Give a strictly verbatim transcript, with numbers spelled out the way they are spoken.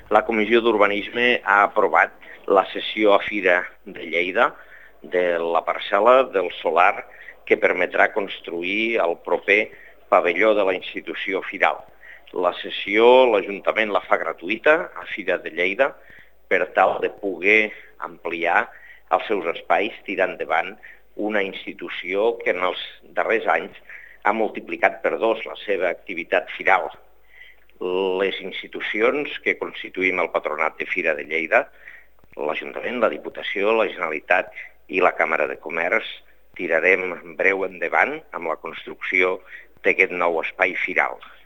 La Comissió d'Urbanisme ha aprovat la cessió a Fira de Lleida de la parcel·la del solar que permetrà construir el proper pavelló de la institució firal. La cessió l'Ajuntament la fa gratuïta a Fira de Lleida per tal de poder ampliar els seus espais, tirar endavant una institució que en els darrers anys ha multiplicat per dos la seva activitat firal. Les institucions que constituïm el Patronat de Fira de Lleida, l'Ajuntament, la Diputació, la Generalitat i la Càmera de Comerç, tirarem breu endavant amb la construcció d'aquest nou espai firal.